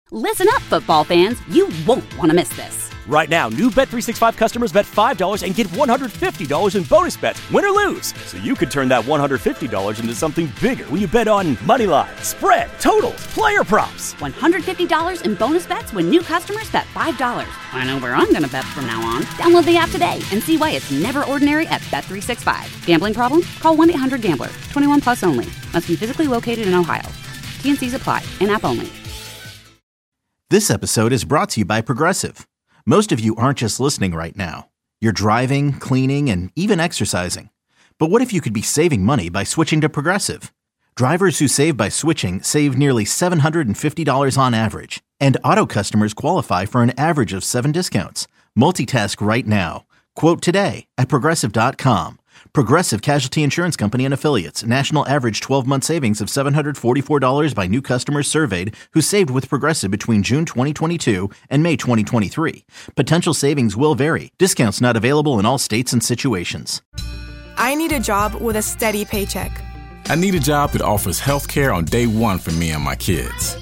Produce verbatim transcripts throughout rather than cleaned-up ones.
Listen up, football fans. You won't want to miss this. Right now, new Bet three sixty-five customers bet five dollars and get one hundred fifty dollars in bonus bets, win or lose. So you could turn that one hundred fifty dollars into something bigger when you bet on money line, spread, totals, player props. one hundred fifty dollars in bonus bets when new customers bet five dollars. I know where I'm going to bet from now on. Download the app today and see why it's never ordinary at Bet three sixty-five. Gambling problem? Call one eight hundred gambler. twenty-one plus only. Must be physically located in Ohio. T N Cs apply. In-app only. This episode is brought to you by Progressive. Most of you aren't just listening right now. You're driving, cleaning, and even exercising. But what if you could be saving money by switching to Progressive? Drivers who save by switching save nearly seven hundred fifty dollars on average. And auto customers qualify for an average of seven discounts. Multitask right now. Quote today at Progressive dot com. Progressive Casualty Insurance Company and Affiliates. National average twelve-month savings of seven hundred forty-four dollars by new customers surveyed who saved with Progressive between June twenty twenty-two and May twenty twenty-three. Potential savings will vary. Discounts not available in all states and situations. I need a job with a steady paycheck. I need a job that offers health care on day one for me and my kids.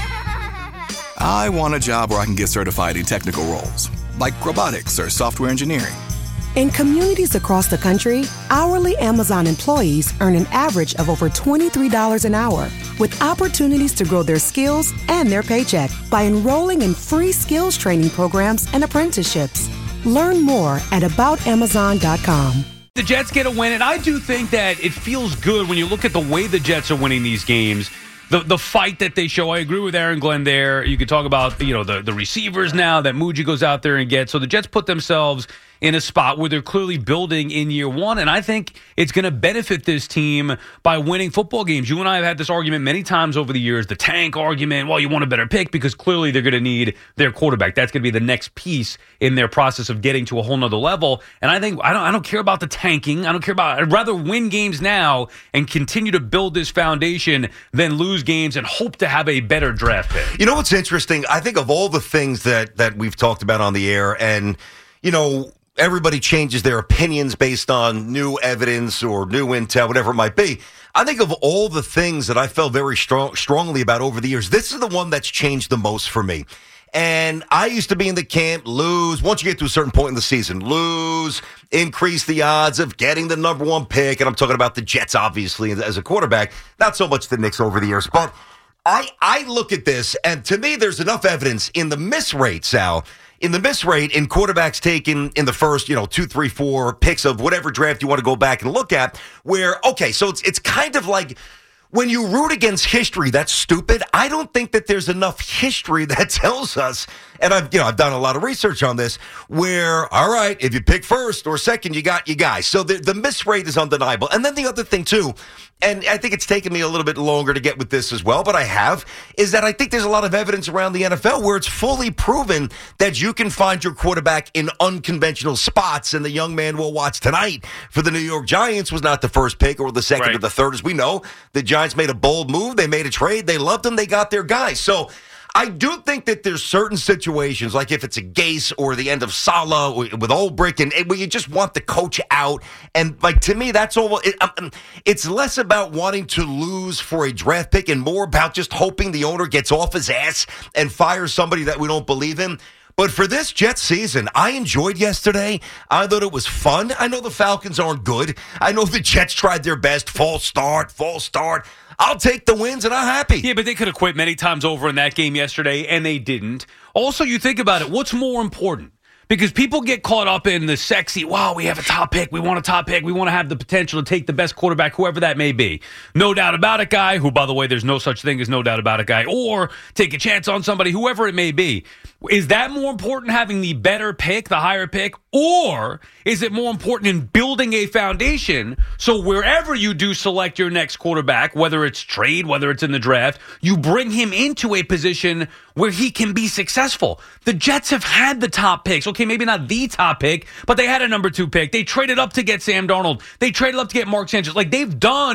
I want a job where I can get certified in technical roles, like robotics or software engineering. In communities across the country, hourly Amazon employees earn an average of over twenty-three dollars an hour, with opportunities to grow their skills and their paycheck by enrolling in free skills training programs and apprenticeships. Learn more at about amazon dot com. The Jets get a win, and I do think that it feels good when you look at the way the Jets are winning these games. The the fight that they show, I agree with Aaron Glenn there. You could talk about, you know, the, the receivers now that Muji goes out there and gets. So the Jets put themselves in a spot where they're clearly building in year one, and I think it's going to benefit this team by winning football games. You and I have had this argument many times over the years, the tank argument. Well, you want a better pick because clearly they're going to need their quarterback. That's going to be the next piece in their process of getting to a whole nother level. And I think I don't I don't care about the tanking. I don't care about I'd rather win games now and continue to build this foundation than lose games and hope to have a better draft pick. You know what's interesting? I think of all the things that that we've talked about on the air, and you know, everybody changes their opinions based on new evidence or new intel, whatever it might be. I think of all the things that I felt very strong, strongly about over the years, this is the one that's changed the most for me. And I used to be in the camp, lose, once you get to a certain point in the season, lose, increase the odds of getting the number one pick. And I'm talking about the Jets, obviously, as a quarterback, not so much the Knicks over the years. But I, I look at this, and to me, there's enough evidence in the miss rate, Sal, in the miss rate in quarterbacks taken in the first, you know, two, three, four picks of whatever draft you want to go back and look at, where, okay, so it's it's kind of like when you root against history, that's stupid. I don't think that there's enough history that tells us, and I've, you know, I've done a lot of research on this, where, all right, if you pick first or second, you got you guys. So the, the miss rate is undeniable. And then the other thing, too, and I think it's taken me a little bit longer to get with this as well, but I have, is that I think there's a lot of evidence around the N F L where it's fully proven that you can find your quarterback in unconventional spots. And the young man we'll watch tonight for the New York Giants was not the first pick or the second right. or the third. As we know, the Giants made a bold move. They made a trade. They loved him. They got their guy. So I do think that there's certain situations, like if it's a Gase or the end of Salah with Ulbrich, and, and where you just want the coach out. And, like, to me, that's all. It, um, it's less about wanting to lose for a draft pick and more about just hoping the owner gets off his ass and fires somebody that we don't believe in. But for this Jets season, I enjoyed yesterday. I thought it was fun. I know the Falcons aren't good. I know the Jets tried their best. False start, false start. I'll take the wins, and I'm happy. Yeah, but they could have quit many times over in that game yesterday, and they didn't. Also, you think about it, what's more important? Because people get caught up in the sexy, wow, we have a top pick, we want a top pick, we want to have the potential to take the best quarterback, whoever that may be. No doubt about it guy, who, by the way, there's no such thing as no doubt about it guy, or take a chance on somebody, whoever it may be. Is that more important, having the better pick, the higher pick, or is it more important in building a foundation so wherever you do select your next quarterback, whether it's trade, whether it's in the draft, you bring him into a position where he can be successful? The Jets have had the top picks. Okay, maybe not the top pick, but they had a number two pick. They traded up to get Sam Darnold. They traded up to get Mark Sanchez. Like, they've done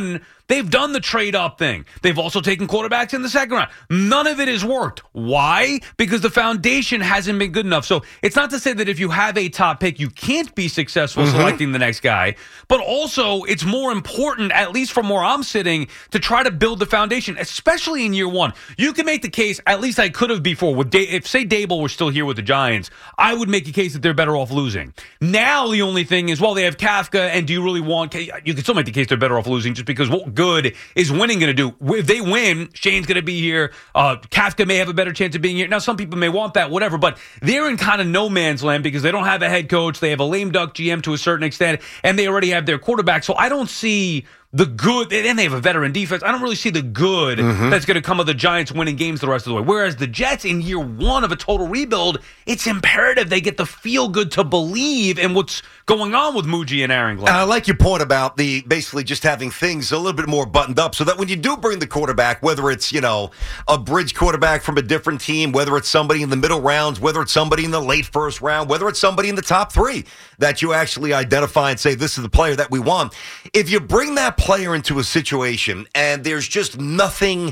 They've done the trade-up thing. They've also taken quarterbacks in the second round. None of it has worked. Why? Because the foundation hasn't been good enough. So it's not to say that if you have a top pick, you can't be successful mm-hmm. selecting the next guy. But also, it's more important, at least from where I'm sitting, to try to build the foundation, especially in year one. You can make the case, at least I could have before, with da- if, say, Dable were still here with the Giants, I would make a case that they're better off losing. Now, the only thing is, well, they have Kafka, and do you really want... You can still make the case they're better off losing just because what good is winning going to do? If they win, Shane's going to be here. Uh, Kafka may have a better chance of being here. Now, some people may want that, whatever, but they're in kind of no man's land because they don't have a head coach. They have a lame duck G M to a certain extent, and they already have their quarterback. So I don't see the good, and they have a veteran defense. I don't really see the good mm-hmm. that's going to come of the Giants winning games the rest of the way. Whereas the Jets, in year one of a total rebuild, it's imperative they get the feel good to believe in what's going on with Muji and Aaron Glenn. And I like your point about the basically just having things a little bit more buttoned up so that when you do bring the quarterback, whether it's, you know, a bridge quarterback from a different team, whether it's somebody in the middle rounds, whether it's somebody in the late first round, whether it's somebody in the top three that you actually identify and say, this is the player that we want. If you bring that player into a situation and there's just nothing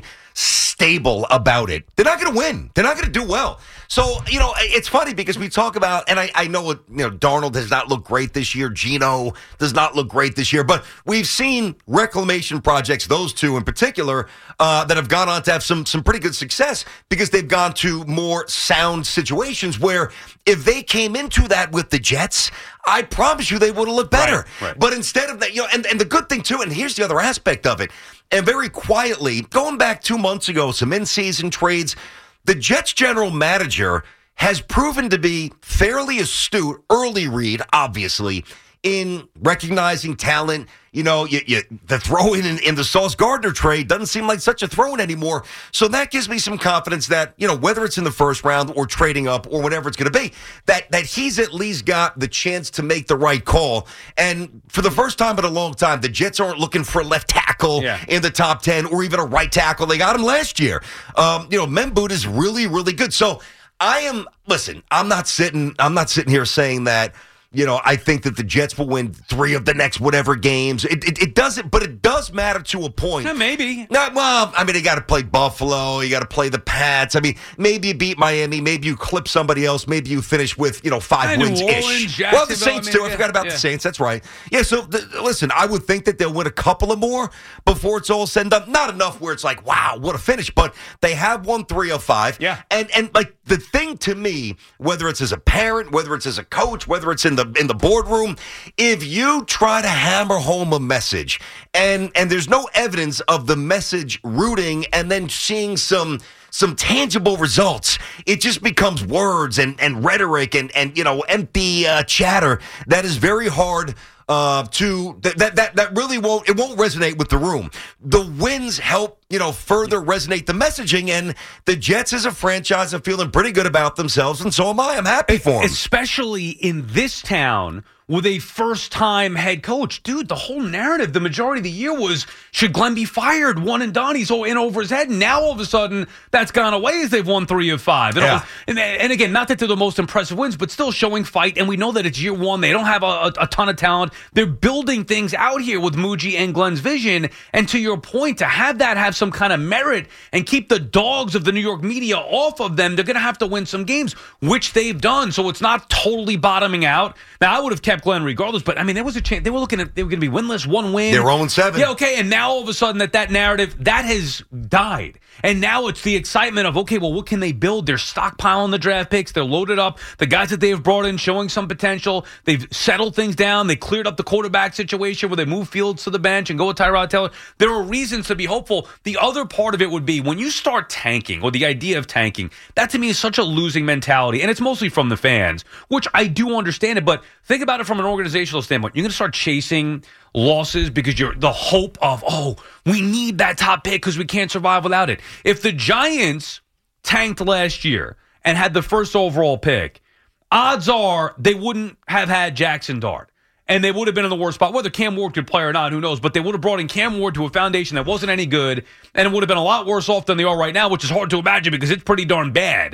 stable about it, they're not going to win. They're not going to do well. So, you know, it's funny because we talk about, and I, I know, you know, Darnold does not look great this year. Geno does not look great this year. But we've seen reclamation projects, those two in particular, uh, that have gone on to have some some pretty good success because they've gone to more sound situations where if they came into that with the Jets, I promise you they would have looked better. Right, right. But instead of that, you know, and, and the good thing too, and here's the other aspect of it, and very quietly, going back two months ago, some in-season trades, the Jets general manager has proven to be fairly astute, early read, obviously, in recognizing talent. You know, you, you, the throw-in in, in the Sauce Gardner trade doesn't seem like such a throw-in anymore. So that gives me some confidence that, you know, whether it's in the first round or trading up or whatever it's going to be, that that he's at least got the chance to make the right call. And for the first time in a long time, the Jets aren't looking for a left tackle yeah. in the top ten or even a right tackle. They got him last year. Um, you know, Memboot is really, really good. So I am, listen, I'm not sitting, I'm not sitting here saying that, you know, I think that the Jets will win three of the next whatever games. It it, it doesn't, but it does matter to a point. Yeah, maybe. No, well, I mean, you got to play Buffalo. You got to play the Pats. I mean, maybe you beat Miami. Maybe you clip somebody else. Maybe you finish with, you know, five yeah, wins-ish. Well, the Saints, I mean, too. I forgot about yeah. the Saints. That's right. Yeah, so, the, listen, I would think that they'll win a couple of more before it's all said and done. Not enough where it's like, wow, what a finish. But they have won three of five. Yeah. And, and like, the thing to me, whether it's as a parent, whether it's as a coach, whether it's in the in the boardroom, if you try to hammer home a message and and there's no evidence of the message rooting and then seeing some some tangible results, it just becomes words and, and rhetoric and, and you know empty uh, chatter that is very hard uh, to that, that that that really won't it won't resonate with the room. The wins help, you know, further resonate the messaging, and the Jets as a franchise are feeling pretty good about themselves, and so am I. I'm happy for them. Especially in this town with a first-time head coach. Dude, the whole narrative, the majority of the year was, should Glenn be fired? One and done. He's all in over his head. And now, all of a sudden, that's gone away as they've won three of five. And, yeah. and, and again, not that they're the most impressive wins, but still showing fight. And we know that it's year one. They don't have a, a, a ton of talent. They're building things out here with Muji and Glenn's vision. And to your point, to have that have some kind of merit and keep the dogs of the New York media off of them, they're going to have to win some games, which they've done. So it's not totally bottoming out. Now, I would have kept Glenn regardless, but I mean, there was a chance. They were looking at, they were going to be winless, one win. They're oh and seven. Yeah, okay, and now all of a sudden that that narrative, that has died. And now it's the excitement of, okay, well, what can they build? They're stockpiling the draft picks. They're loaded up. The guys that they've brought in showing some potential. They've settled things down. They cleared up the quarterback situation where they move Fields to the bench and go with Tyrod Taylor. There are reasons to be hopeful. The other part of it would be when you start tanking, or the idea of tanking, that to me is such a losing mentality. And it's mostly from the fans, which I do understand it. But think about it from an organizational standpoint. You're going to start chasing losses because you're the hope of, oh, we need that top pick because we can't survive without it. If the Giants tanked last year and had the first overall pick, odds are they wouldn't have had Jackson Dart. And they would have been in the worst spot. Whether Cam Ward could play or not, who knows? But they would have brought in Cam Ward to a foundation that wasn't any good, and it would have been a lot worse off than they are right now, which is hard to imagine because it's pretty darn bad.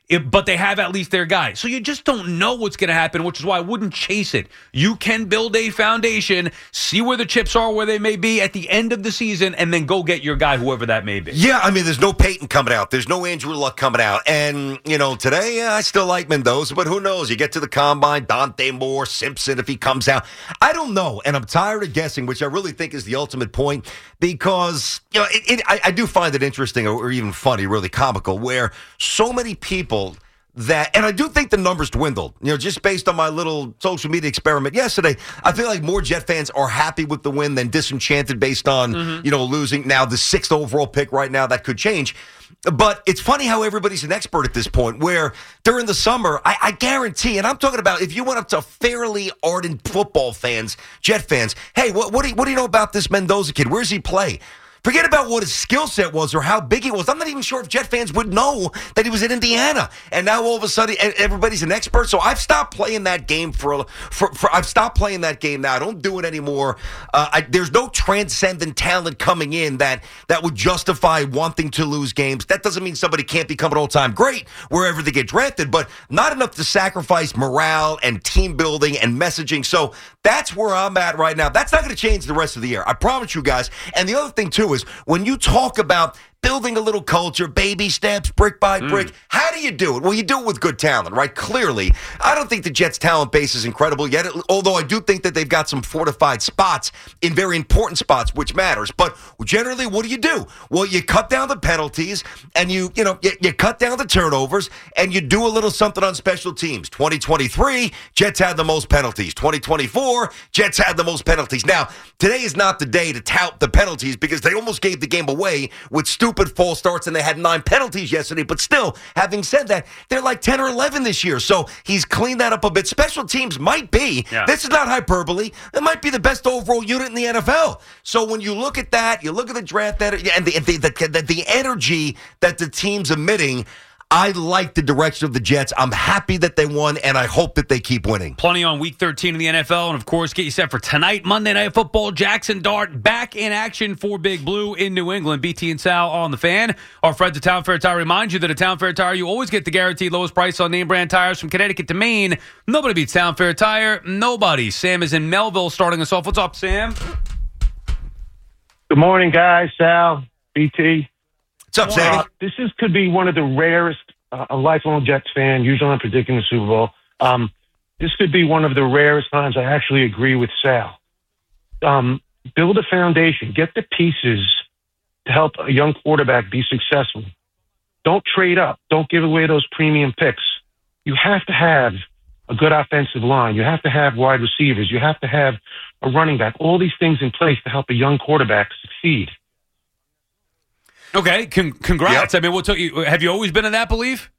It, but they have at least their guy. So you just don't know what's going to happen, which is why I wouldn't chase it. You can build a foundation, see where the chips are, where they may be at the end of the season, and then go get your guy, whoever that may be. Yeah, I mean, there's no Peyton coming out. There's no Andrew Luck coming out. And, you know, today, yeah, I still like Mendoza, but who knows? You get to the combine, Dante Moore, Simpson, if he comes out. I don't know, and I'm tired of guessing, which I really think is the ultimate point, because, you know, it, it, I, I do find it interesting or, or even funny, really comical, where so many people that, and I do think the numbers dwindled, you know, just based on my little social media experiment yesterday. I feel like more Jet fans are happy with the win than disenchanted based on, mm-hmm. you know, losing. Now, the sixth overall pick right now, that could change. But it's funny how everybody's an expert at this point, where during the summer, I, I guarantee, and I'm talking about if you went up to fairly ardent football fans, Jet fans, hey, what, what, do you, what do you know about this Mendoza kid? Where does he play? Forget about what his skill set was or how big he was. I'm not even sure if Jet fans would know that he was in Indiana. And now all of a sudden, everybody's an expert. So I've stopped playing that game for, for, for I've stopped playing that game now. I don't do it anymore. Uh, I, there's no transcendent talent coming in that, that would justify wanting to lose games. That doesn't mean somebody can't become an all-time great wherever they get drafted, but not enough to sacrifice morale and team building and messaging. So that's where I'm at right now. That's not going to change the rest of the year. I promise you guys. And the other thing, too, is when you talk about building a little culture, baby steps, brick by brick, mm. how do you do it? Well, you do it with good talent, right? Clearly, I don't think the Jets' talent base is incredible yet, although I do think that they've got some fortified spots in very important spots, which matters. But generally, what do you do? Well, you cut down the penalties, and you, you know, you, you cut down the turnovers, and you do a little something on special teams. twenty twenty-three, Jets had the most penalties. twenty twenty-four, Jets had the most penalties. Now, today is not the day to tout the penalties because they almost gave the game away with stupid Stupid false starts, and they had nine penalties yesterday. But still, having said that, they're like ten or eleven this year. So he's cleaned that up a bit. Special teams might be, yeah. this is not hyperbole, it might be the best overall unit in the N F L. So when you look at that, you look at the draft and the, the, the, the, the energy that the team's emitting, I like the direction of the Jets. I'm happy that they won, and I hope that they keep winning. Plenty on Week thirteen in the N F L, and, of course, get you set for tonight, Monday Night Football. Jackson Dart back in action for Big Blue in New England. B T and Sal on the Fan. Our friends at Town Fair Tire remind you that at Town Fair Tire, you always get the guaranteed lowest price on name-brand tires from Connecticut to Maine. Nobody beats Town Fair Tire. Nobody. Sam is in Melville starting us off. What's up, Sam? Good morning, guys. Sal, B T. What's up, Sammy? Uh, this is could be one of the rarest, uh, a lifelong Jets fan, usually I'm predicting the Super Bowl. Um, this could be one of the rarest times I actually agree with Sal. Um, build a foundation. Get the pieces to help a young quarterback be successful. Don't trade up. Don't give away those premium picks. You have to have a good offensive line. You have to have wide receivers. You have to have a running back. All these things in place to help a young quarterback succeed. Okay, con- congrats. Yep. I mean, what took you? Have you always been in that belief?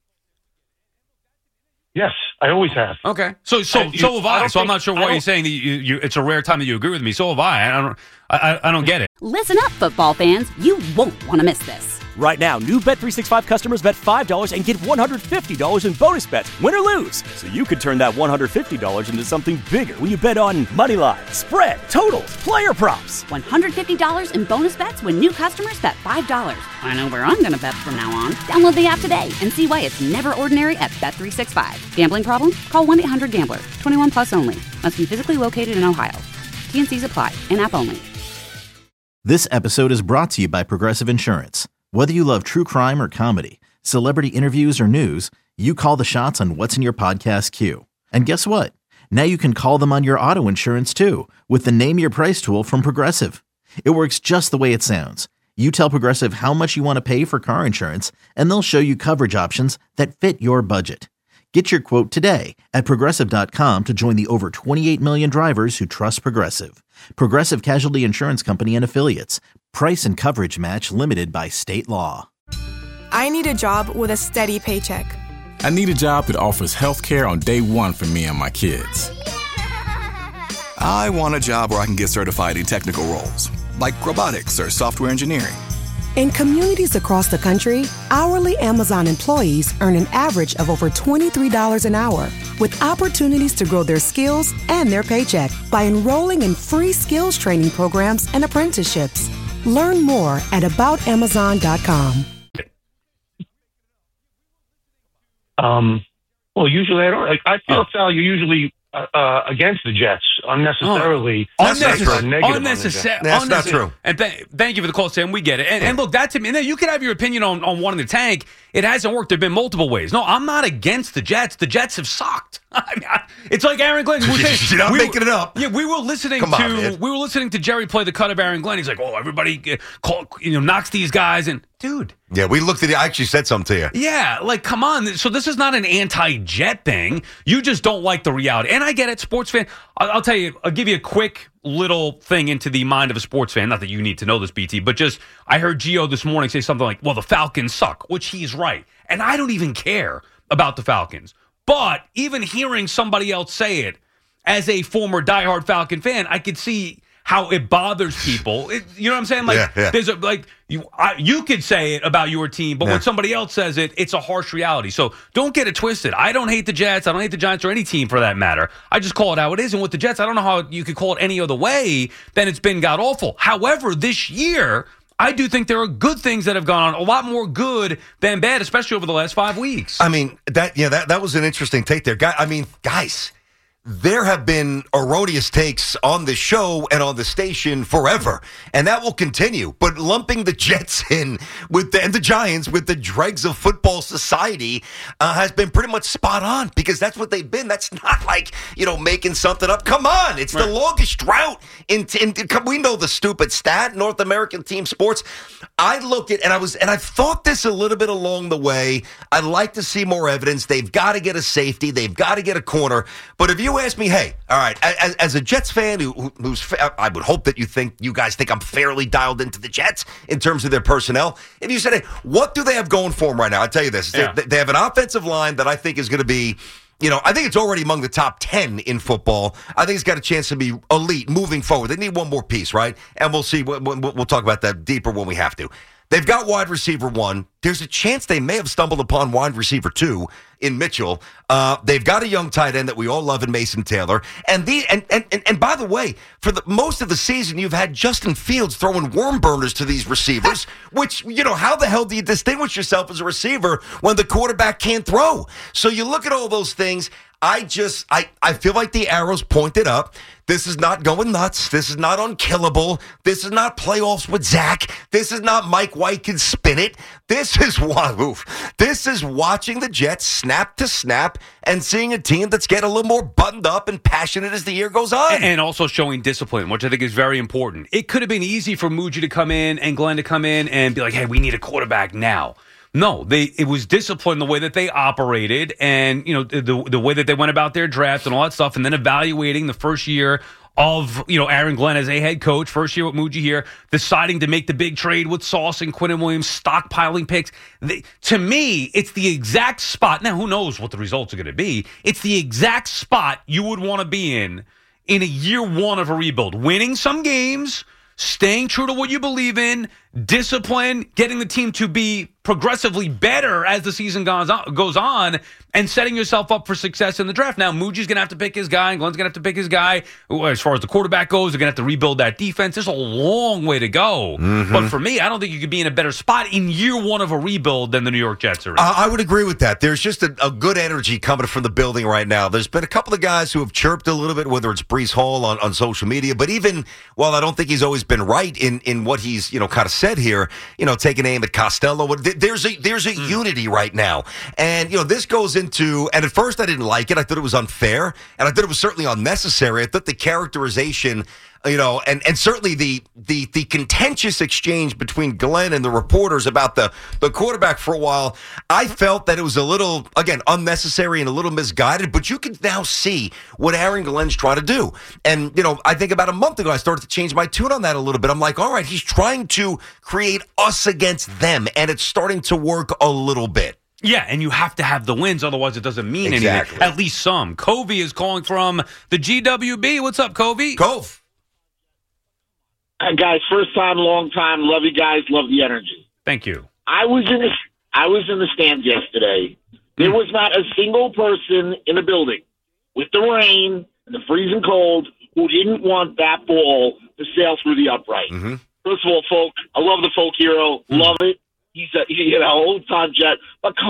Yes, I always have. Okay, so so I, so have I. I so I'm not sure why you're saying that you, you. It's a rare time that you agree with me. So have I. I don't. I, I don't get it. Listen up, football fans. You won't want to miss this. Right now, new Bet three sixty-five customers bet five dollars and get one hundred fifty dollars in bonus bets, win or lose. So you could turn that one hundred fifty dollars into something bigger when you bet on money line, spread, totals, player props. one hundred fifty dollars in bonus bets when new customers bet five dollars. I know where I'm going to bet from now on. Download the app today and see why it's never ordinary at Bet three sixty-five. Gambling problem? Call one eight hundred gambler. twenty-one plus only. Must be physically located in Ohio. T N Cs apply. In-app only. This episode is brought to you by Progressive Insurance. Whether you love true crime or comedy, celebrity interviews or news, you call the shots on what's in your podcast queue. And guess what? Now you can call them on your auto insurance too with the Name Your Price tool from Progressive. It works just the way it sounds. You tell Progressive how much you want to pay for car insurance, and they'll show you coverage options that fit your budget. Get your quote today at Progressive dot com to join the over twenty-eight million drivers who trust Progressive. Progressive Casualty Insurance Company and Affiliates. Price and coverage match limited by state law. I need a job with a steady paycheck. I need a job that offers health care on day one for me and my kids. I want a job where I can get certified in technical roles, like robotics or software engineering. In communities across the country, hourly Amazon employees earn an average of over twenty-three dollars an hour, with opportunities to grow their skills and their paycheck by enrolling in free skills training programs and apprenticeships. Learn more at about amazon dot com. Um, well, usually I don't. Like, I feel, oh. Sal, you're usually uh, uh, against the Jets unnecessarily. Oh. Unnecessary. Unnecessary. That's not true. And th- thank you for the call, Sam. We get it. And, and look, that to me, and then you can have your opinion on, on one in the tank. It hasn't worked. There have been multiple ways. No, I'm not against the Jets. The Jets have sucked. I mean, I, it's like Aaron Glenn. We're saying, You're not we making were, it up. Yeah, we were listening Come to on, man. we were listening to Jerry play the cut of Aaron Glenn. He's like, oh, everybody uh, call, you know, knocks these guys, and dude. Yeah, we looked at it. I actually said something to you. Yeah, like, come on. So this is not an anti-Jet thing. You just don't like the reality. And I get it, sports fan. I'll, I'll tell you, I'll give you a quick little thing into the mind of a sports fan. Not that you need to know this, B T, but just I heard Gio this morning say something like, well, the Falcons suck, which he's right. And I don't even care about the Falcons. But even hearing somebody else say it, as a former diehard Falcon fan, I could see how it bothers people. It, you know what I'm saying? Like, yeah, yeah. there's a like you I, you could say it about your team, but yeah. when somebody else says it, it's a harsh reality. So don't get it twisted. I don't hate the Jets. I don't hate the Giants or any team for that matter. I just call it how it is. And with the Jets, I don't know how you could call it any other way than it's been god awful. However, this year, I do think there are good things that have gone on, a lot more good than bad, especially over the last five weeks. I mean, that yeah, that, that was an interesting take there. Guy, I mean, guys, there have been erroneous takes on the show and on the station forever, and that will continue. But lumping the Jets in with the, and the Giants with the dregs of football society uh, has been pretty much spot on, because that's what they've been. That's not like, you know, making something up. Come on, it's right. The longest drought in, in, in. We know the stupid stat, North American team sports. I look at and I was and I thought this a little bit along the way. I'd like to see more evidence. They've got to get a safety. They've got to get a corner. But if you ask me, hey, all right, as, as a Jets fan who, who's, I would hope that you think, you guys think I'm fairly dialed into the Jets in terms of their personnel. If you said, hey, what do they have going for them right now? I'll tell you this. Yeah. They, they have an offensive line that I think is going to be, you know, I think it's already among the top ten in football. I think it's got a chance to be elite moving forward. They need one more piece, right? And we'll see. We'll, we'll talk about that deeper when we have to. They've got wide receiver one. There's a chance they may have stumbled upon wide receiver two in Mitchell. Uh, they've got a young tight end that we all love in Mason Taylor. And the and, and, and, and by the way, for the most of the season, you've had Justin Fields throwing worm burners to these receivers, which, you know, how the hell do you distinguish yourself as a receiver when the quarterback can't throw? So you look at all those things. I just, I, I feel like the arrow's pointed up. This is not going nuts. This is not unkillable. This is not playoffs with Zach. This is not Mike White can spin it. This is oof. This is watching the Jets snap to snap and seeing a team that's getting a little more buttoned up and passionate as the year goes on. And also showing discipline, which I think is very important. It could have been easy for Muji to come in and Glenn to come in and be like, hey, we need a quarterback now. No, they it was discipline the way that they operated, and you know the the way that they went about their draft and all that stuff, and then evaluating the first year of you know Aaron Glenn as a head coach, first year with Muji here, deciding to make the big trade with Sauce and Quinnen Williams, stockpiling picks. They, to me, it's the exact spot. Now, who knows what the results are going to be? It's the exact spot you would want to be in in a year one of a rebuild, winning some games, staying true to what you believe in, discipline, getting the team to be progressively better as the season goes on, goes on, and setting yourself up for success in the draft. Now, Muji's going to have to pick his guy, and Glenn's going to have to pick his guy. As far as the quarterback goes, they're going to have to rebuild that defense. There's a long way to go. Mm-hmm. But for me, I don't think you could be in a better spot in year one of a rebuild than the New York Jets are in. Uh, I would agree with that. There's just a, a good energy coming from the building right now. There's been a couple of guys who have chirped a little bit, whether it's Breece Hall on, on social media, but even while I don't think he's always been right in, in what he's, you know, kind of said here, you know, taking aim at Costello. There's a there's a mm. unity right now. And, you know, this goes into, and at first I didn't like it. I thought it was unfair, and I thought it was certainly unnecessary. I thought the characterization, you know, and, and certainly the, the the contentious exchange between Glenn and the reporters about the, the quarterback for a while, I felt that it was a little, again, unnecessary and a little misguided, but you can now see what Aaron Glenn's trying to do. And, you know, I think about a month ago, I started to change my tune on that a little bit. I'm like, all right, he's trying to create us against them, and it's starting to work a little bit. Yeah, and you have to have the wins, otherwise it doesn't mean exactly. anything. At least some. Covey is calling from the G W B. What's up, Covey? Cove. Uh, guys, first time, long time. Love you guys. Love the energy. Thank you. I was in the I was in the stands yesterday. There was not a single person in the building with the rain and the freezing cold who didn't want that ball to sail through the upright. Mm-hmm. First of all, folk, I love the folk hero. Mm-hmm. Love it. He's a you know old time Jet, but come on,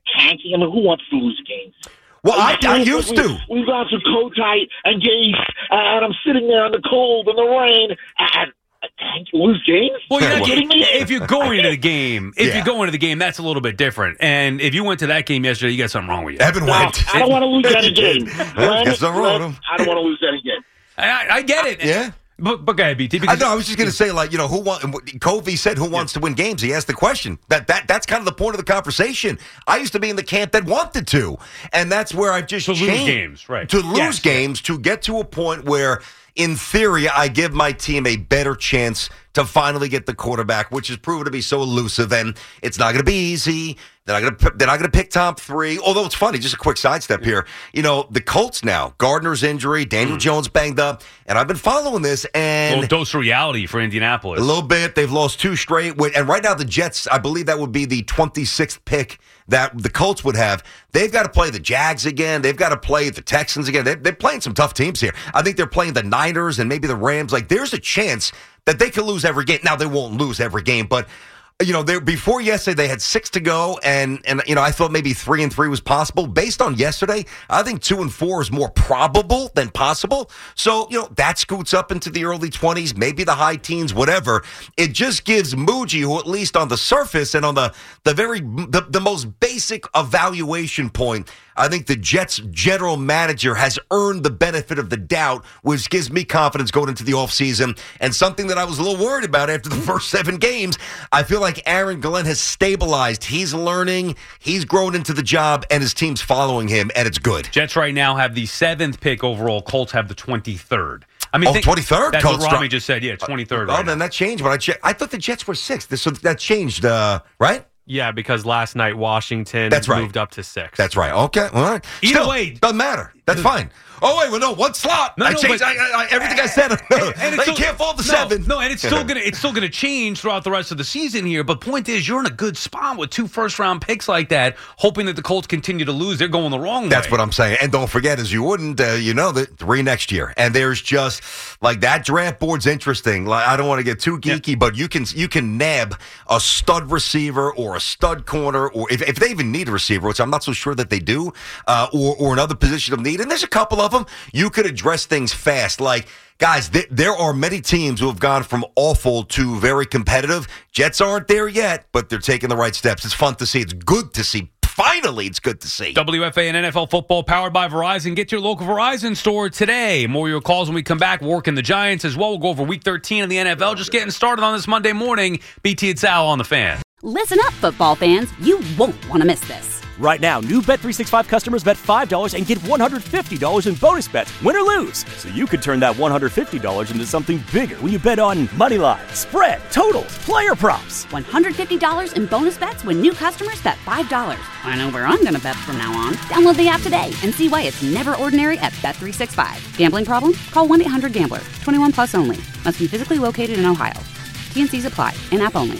tanking. I mean, who wants to lose games? Well, I, I used we, to. We've got some Kotite and Gase, and I'm sitting there in the cold and the rain, and tank lose games? Well, you're Are not you kidding me? if you're going to the game, if Yeah. you're going to the game, that's a little bit different. And if you went to that game yesterday, you got something wrong with you. Evan No, went. I don't want to lose any game. Glenn, Guess I'm wrong with Glenn, him. I don't want to lose any game. I, I get it. Yeah. But, but go ahead, B T. I Because know. I was just going to say, like, you know, who want? Covey said, "Who wants to win games?" He asked the question. That that that's kind of the point of the conversation. I used to be in the camp that wanted to, and that's where I've just To lose changed. games, right. To lose Yes. games, to get to a point where, in theory, I give my team a better chance to finally get the quarterback, which has proven to be so elusive, and it's not going to be easy. They're not going to. They're not going to pick top three. Although it's funny, just a quick sidestep here. You know, the Colts now. Gardner's injury, Daniel Jones banged up, and I've been following this. a And little dose of reality for Indianapolis. a little bit. They've lost two straight. With- And right now, the Jets, I believe that would be the twenty-sixth pick that the Colts would have. They've got to play the Jags again. They've got to play the Texans again. They, they're playing some tough teams here. I think they're playing the Niners and maybe the Rams. Like, there's a chance that they could lose every game. Now, they won't lose every game, but you know, they before yesterday they had six to go, and and you know I thought maybe three and three was possible. Based on yesterday, I think two and four is more probable than possible. So you know that scoots up into the early twenties, maybe the high teens, whatever. It just gives Muji, who at least on the surface and on the the very the, the most basic evaluation point, I think the Jets general manager has earned the benefit of the doubt, which gives me confidence going into the offseason. And something that I was a little worried about after the first seven games, I feel like Aaron Glenn has stabilized. He's learning, he's grown into the job, and his team's following him, and it's good. Jets right now have the seventh pick overall. Colts have the twenty-third. I mean, Oh, think- twenty-third? That's Colts what Rami drop- just said. Yeah, twenty-third. Oh, right then now. that changed when I checked. I thought the Jets were sixth, so that changed, uh, right? Yeah, because last night Washington That's right. moved up to six. That's right. Okay. All right. Either Still, way- doesn't matter. That's fine. Oh, wait, well, no, one slot. No, I no, changed but- I, I, I, everything I said. and you still- can't fall to no, seven. No, and it's still gonna it's still gonna change throughout the rest of the season here. But point is, you're in a good spot with two first round picks like that, hoping that the Colts continue to lose. They're going the wrong That's way. what I'm saying. And don't forget, as you wouldn't, uh, you know, that three next year. And there's just like that draft board's interesting. Like I don't want to get too geeky, Yeah. but you can you can nab a stud receiver or a stud corner, or if, if they even need a receiver, which I'm not so sure that they do, uh, or or another position of need. And there's a couple of them. You could address things fast. Like guys, th- there are many teams who have gone from awful to very competitive. Jets aren't there yet, but they're taking the right steps. It's fun to see. It's good to see. Finally, it's good to see. W F A and N F L football powered by Verizon. Get to your local Verizon store today. More of your calls when we come back. Working the Giants as well. We'll go over week thirteen in the N F L. Just getting started on this Monday morning. B T and Sal on the Fan. Listen up, football fans. You won't want to miss this. Right now, new Bet three sixty-five customers bet five dollars and get one hundred fifty dollars in bonus bets, win or lose. So you could turn that one hundred fifty dollars into something bigger when you bet on money line, spread, totals, player props. one hundred fifty dollars in bonus bets when new customers bet five dollars. I know where I'm going to bet from now on. Download the app today and see why it's never ordinary at Bet three sixty-five. Gambling problem? Call one eight hundred gambler. twenty-one plus only. Must be physically located in Ohio. T N Cs apply. In-app only.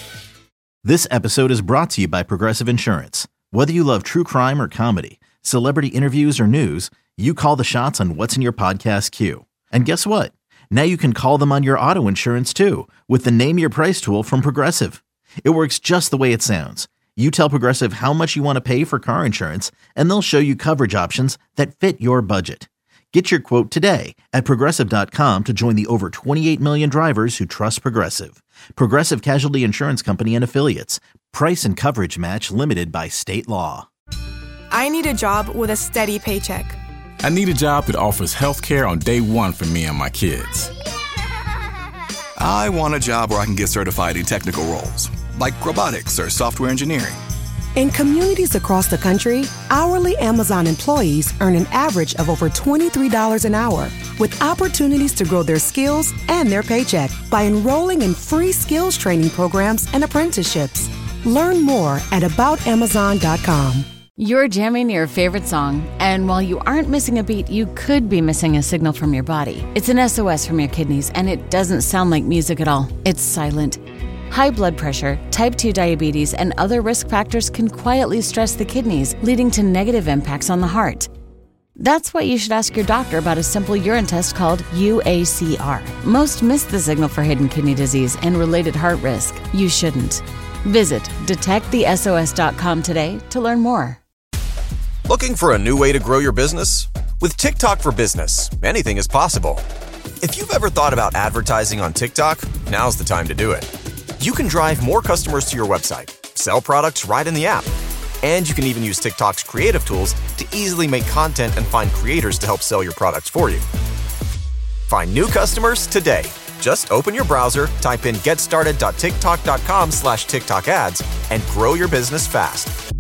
This episode is brought to you by Progressive Insurance. Whether you love true crime or comedy, celebrity interviews or news, you call the shots on what's in your podcast queue. And guess what? Now you can call them on your auto insurance too with the Name Your Price tool from Progressive. It works just the way it sounds. You tell Progressive how much you want to pay for car insurance, and they'll show you coverage options that fit your budget. Get your quote today at Progressive dot com to join the over twenty-eight million drivers who trust Progressive. Progressive Casualty Insurance Company and Affiliates. Price and coverage match limited by state law. I need a job with a steady paycheck. I need a job that offers health care on day one for me and my kids. I want a job where I can get certified in technical roles, like robotics or software engineering. In communities across the country, hourly Amazon employees earn an average of over twenty-three dollars an hour, with opportunities to grow their skills and their paycheck by enrolling in free skills training programs and apprenticeships. Learn more at about amazon dot com. You're jamming your favorite song, and while you aren't missing a beat, you could be missing a signal from your body. It's an S O S from your kidneys, and it doesn't sound like music at all. It's silent. High blood pressure, type two diabetes, and other risk factors can quietly stress the kidneys, leading to negative impacts on the heart. That's why you should ask your doctor about a simple urine test called U A C R. Most miss the signal for hidden kidney disease and related heart risk. You shouldn't. Visit detect the S O S dot com today to learn more. Looking for a new way to grow your business? With TikTok for Business, anything is possible. If you've ever thought about advertising on TikTok, now's the time to do it. You can drive more customers to your website, sell products right in the app, and you can even use TikTok's creative tools to easily make content and find creators to help sell your products for you. Find new customers today. Just open your browser, type in getstarted dot tiktok dot com slash TikTok ads, and grow your business fast.